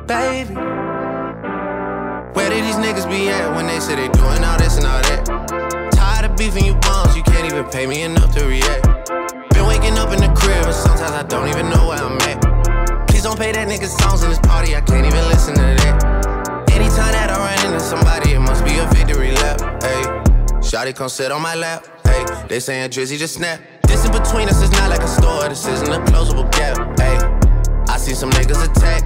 baby. Where did these niggas be at when they say they doing all this and all that? Tired of beefing you bums, you can't even pay me enough to react. Been waking up in the crib and sometimes I don't even know where I'm at. Please don't play that nigga songs in this party, I can't even listen to that. Anytime that I run into somebody, it must be a victory lap, ayy. Shawty come sit on my lap, ayy. They saying Drizzy just snap. This in between us is not like a store, this isn't a closable gap, ayy. I see some niggas attack,